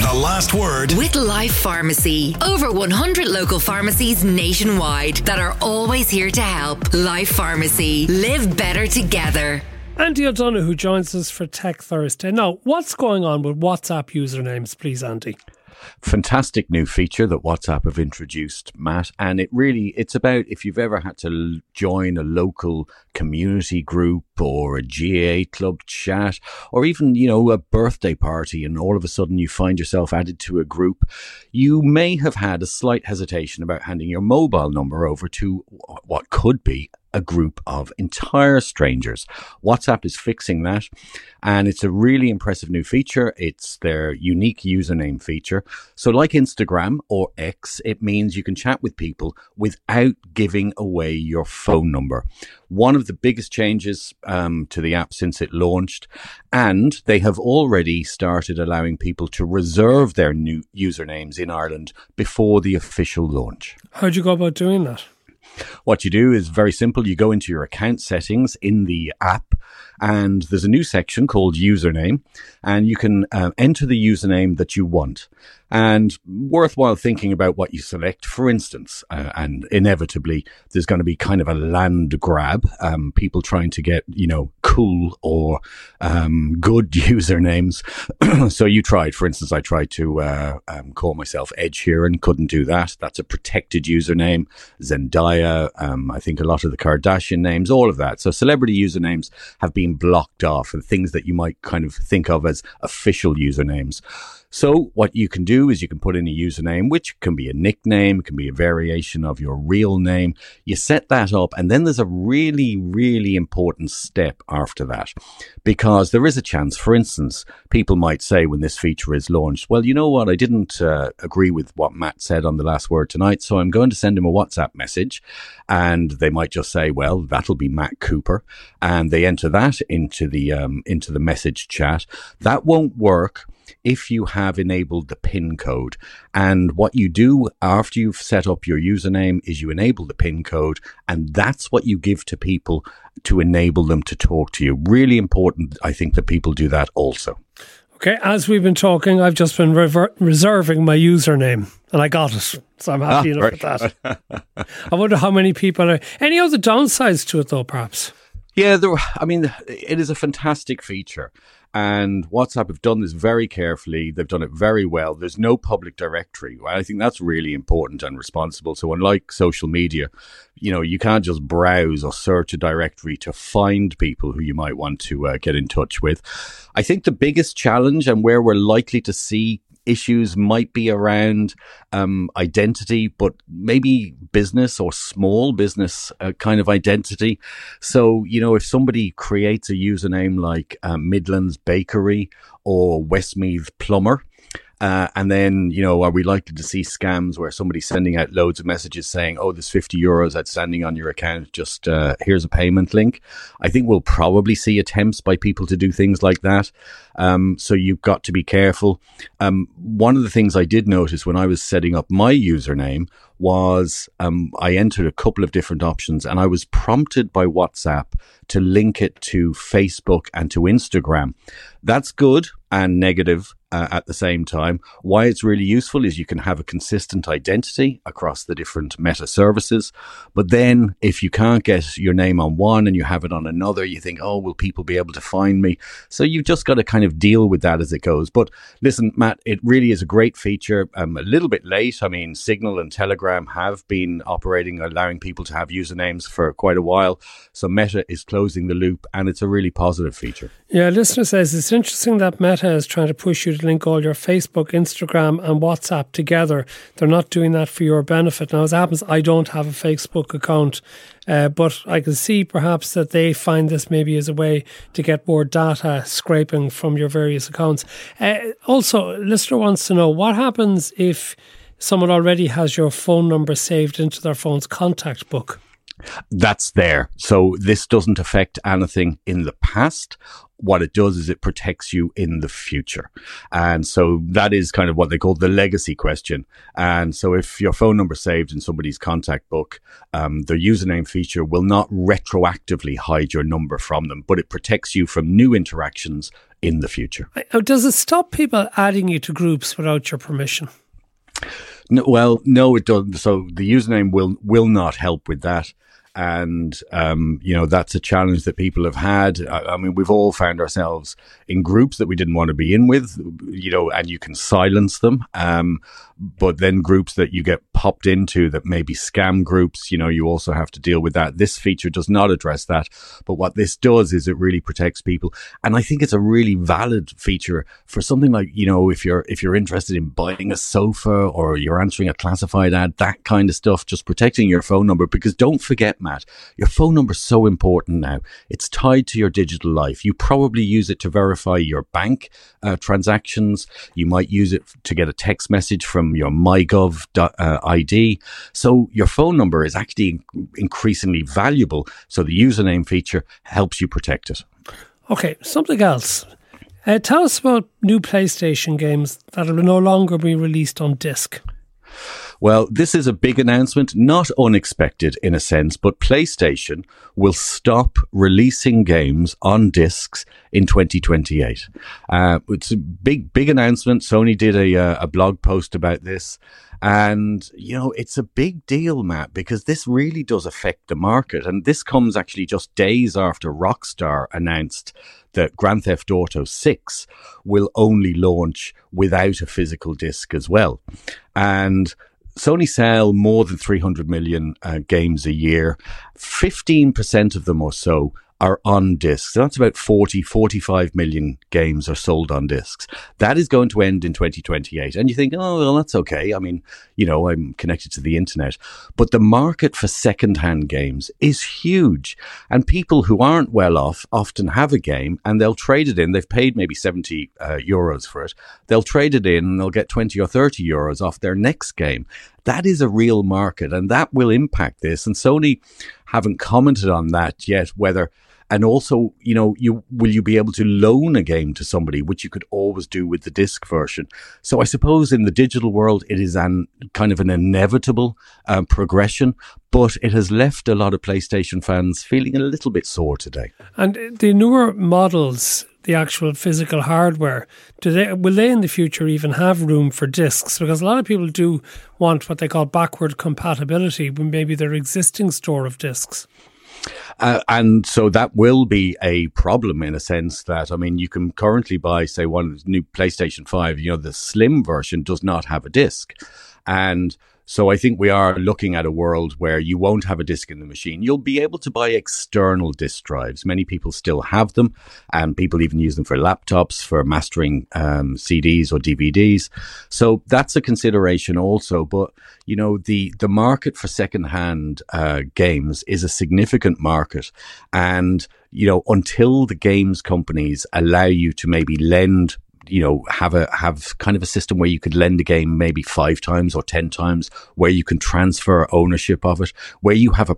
The Last Word with Life Pharmacy. Over 100 local pharmacies nationwide that are always here to help. Life Pharmacy. Live better together. Andy O'Donoghue, who joins us for Tech Thursday. Now, what's going on with WhatsApp usernames, please, Andy? Fantastic new feature that WhatsApp have introduced, Matt, and it's about if you've ever had to join a local community group or a GAA club chat or even, a birthday party, and all of a sudden you find yourself added to a group. You may have had a slight hesitation about handing your mobile number over to what could be a group of entire strangers. WhatsApp is fixing that, and it's a really impressive new feature. It's their unique username feature. So like Instagram or X, it means you can chat with people without giving away your phone number. One of the biggest changes to the app since it launched, and they have already started allowing people to reserve their new usernames in Ireland before the official launch. How'd you go about doing that? What you do is very simple. You go into your account settings in the app, and there's a new section called username, and you can enter the username that you want. And worthwhile thinking about what you select, for instance, and inevitably there's going to be kind of a land grab, people trying to get, cool or good usernames. So you tried, for instance, I tried to call myself Ed Sheeran, couldn't do that. That's a protected username. Zendaya, I think a lot of the Kardashian names, all of that. So celebrity usernames have been blocked off, and things that you might kind of think of as official usernames. So what you can do is you can put in a username, which can be a nickname, it can be a variation of your real name. You set that up, and then there's a really, really important step after that, because there is a chance, for instance, people might say when this feature is launched, well, you know what, I didn't agree with what Matt said on The Last Word tonight, so I'm going to send him a WhatsApp message, and they might just say, well, that'll be Matt Cooper, and they enter that into the message chat. That won't work if you have enabled the PIN code. And what you do after you've set up your username is you enable the PIN code, and that's what you give to people to enable them to talk to you. Really important, I think, that people do that also. Okay, as we've been talking, I've just been reserving my username, and I got it. So I'm happy enough with that. I wonder how many people are... Any other downsides to it, though, perhaps? Yeah, it is a fantastic feature. And WhatsApp have done this very carefully. They've done it very well. There's no public directory. I think that's really important and responsible. So unlike social media, you can't just browse or search a directory to find people who you might want to get in touch with. I think the biggest challenge, and where we're likely to see issues, might be around identity, but maybe business or small business kind of identity. So, if somebody creates a username like Midlands Bakery or Westmeath Plumber, and then, are we likely to see scams where somebody's sending out loads of messages saying, oh, there's €50 outstanding on your account, just here's a payment link? I think we'll probably see attempts by people to do things like that. So you've got to be careful. One of the things I did notice when I was setting up my username was I entered a couple of different options, and I was prompted by WhatsApp to link it to Facebook and to Instagram. That's good and negative at the same time. Why it's really useful is you can have a consistent identity across the different meta services. But then if you can't get your name on one and you have it on another, you think, oh, will people be able to find me? So you've just got to kind of deal with that as it goes. But listen, Matt, it really is a great feature. A little bit late. I mean, Signal and Telegram have been operating, allowing people to have usernames for quite a while. So Meta is closing the loop, and it's a really positive feature. Yeah, listener says it's interesting that Meta is trying to push you to link all your Facebook, Instagram and WhatsApp together. They're not doing that for your benefit. Now, as it happens, I don't have a Facebook account, but I can see perhaps that they find this maybe as a way to get more data scraping from your various accounts. Also, listener wants to know, what happens if someone already has your phone number saved into their phone's contact book? That's there. So this doesn't affect anything in the past. What it does is it protects you in the future. And so that is kind of what they call the legacy question. And so if your phone number is saved in somebody's contact book, the username feature will not retroactively hide your number from them, but it protects you from new interactions in the future. Does it stop people adding you to groups without your permission? No, well, no, it doesn't. So the username will not help with that. And, that's a challenge that people have had. I mean, we've all found ourselves in groups that we didn't want to be in with, and you can silence them. But then groups that you get popped into that may be scam groups, you also have to deal with that. This feature does not address that. But what this does is it really protects people. And I think it's a really valid feature for something like, if you're interested in buying a sofa or you're answering a classified ad, that kind of stuff, just protecting your phone number. Because don't forget, Matt, your phone number is so important now. It's tied to your digital life. You probably use it to verify your bank transactions. You might use it to get a text message from your MyGov ID. So your phone number is actually increasingly valuable. So the username feature helps you protect it. Okay, something else. Tell us about new PlayStation games that will no longer be released on disc. Well, this is a big announcement, not unexpected in a sense, but PlayStation will stop releasing games on discs in 2028. It's a big announcement. Sony did a blog post about this. And, it's a big deal, Matt, because this really does affect the market. And this comes actually just days after Rockstar announced that Grand Theft Auto 6 will only launch without a physical disc as well. And Sony sell more than 300 million games a year. 15% of them or so are on discs. So that's about 45 million games are sold on discs. That is going to end in 2028. And you think, oh, well, that's okay. I mean, I'm connected to the internet. But the market for secondhand games is huge. And people who aren't well off often have a game and they'll trade it in. They've paid maybe 70 euros for it. They'll trade it in and they'll get 20 or 30 euros off their next game. That is a real market and that will impact this. And Sony haven't commented on that yet, whether... And also, will you be able to loan a game to somebody, which you could always do with the disc version? So I suppose in the digital world, it is an inevitable progression, but it has left a lot of PlayStation fans feeling a little bit sore today. And the newer models, the actual physical hardware, will they in the future even have room for discs? Because a lot of people do want what they call backward compatibility with maybe their existing store of discs. And so that will be a problem in a sense that, you can currently buy, say, one of the new PlayStation 5, the slim version does not have a disc. And so I think we are looking at a world where you won't have a disc in the machine. You'll be able to buy external disc drives. Many people still have them, and people even use them for laptops, for mastering CDs or DVDs. So that's a consideration also. But, the market for secondhand games is a significant market. And, until the games companies allow you to maybe lend have kind of a system where you could lend a game maybe 5 times or 10 times, where you can transfer ownership of it, where you have a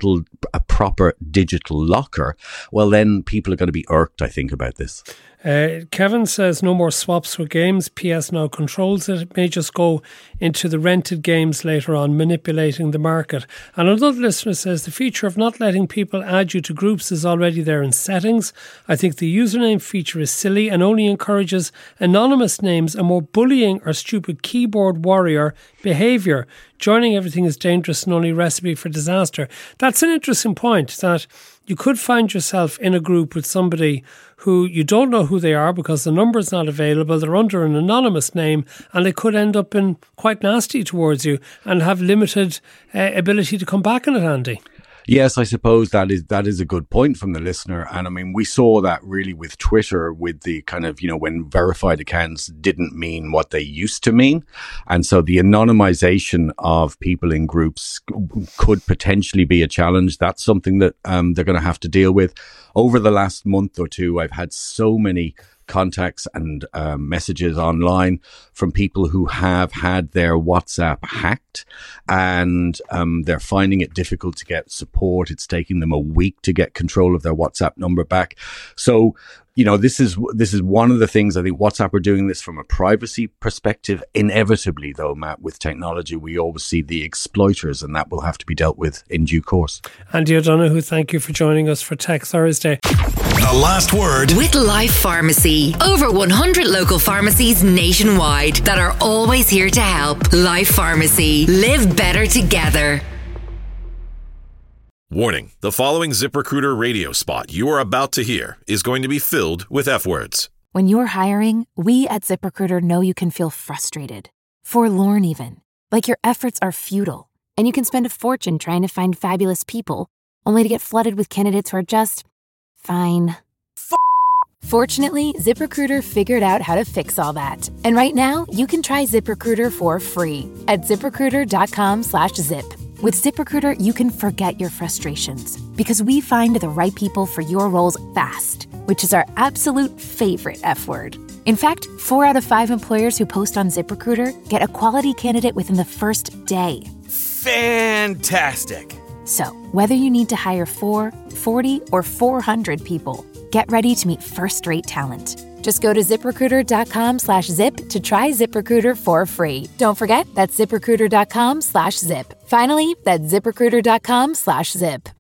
proper digital locker, well, then people are going to be irked, I think, about this. Kevin says no more swaps for games. PS now controls it. It may just go into the rented games later on, manipulating the market. And another listener says the feature of not letting people add you to groups is already there in settings. I think the username feature is silly and only encourages anonymous names and more bullying or stupid keyboard warrior behaviour. Joining everything is dangerous and only recipe for disaster. That's an interesting point, that you could find yourself in a group with somebody who you don't know who they are because the number's not available, they're under an anonymous name, and they could end up being quite nasty towards you and have limited ability to come back in it, Andy. Yes, I suppose that is a good point from the listener. And we saw that really with Twitter, with the kind of, when verified accounts didn't mean what they used to mean. And so the anonymization of people in groups could potentially be a challenge. That's something that they're going to have to deal with. Over the last month or two, I've had so many contacts and messages online from people who have had their WhatsApp hacked, and they're finding it difficult to get support. It's taking them a week to get control of their WhatsApp number back. So, this is one of the things I think WhatsApp are doing this from a privacy perspective. Inevitably, though, Matt, with technology, we always see the exploiters, and that will have to be dealt with in due course. Andy O'Donoghue, thank you for joining us for Tech Thursday. The last word with Life Pharmacy. Over 100 local pharmacies nationwide that are always here to help. Life Pharmacy. Live better together. Warning, the following ZipRecruiter radio spot you are about to hear is going to be filled with F-words. When you're hiring, we at ZipRecruiter know you can feel frustrated, forlorn even, like your efforts are futile, and you can spend a fortune trying to find fabulous people, only to get flooded with candidates who are just fine. Fortunately, ZipRecruiter figured out how to fix all that. And right now, you can try ZipRecruiter for free at ZipRecruiter.com/zip. With ZipRecruiter, you can forget your frustrations because we find the right people for your roles fast, which is our absolute favorite F word. In fact, 4 out of 5 employers who post on ZipRecruiter get a quality candidate within the first day. Fantastic. So, whether you need to hire 4, 40, or 400 people, get ready to meet first-rate talent. Just go to ZipRecruiter.com/zip to try ZipRecruiter for free. Don't forget, that's ZipRecruiter.com/zip. Finally, that's ZipRecruiter.com/zip.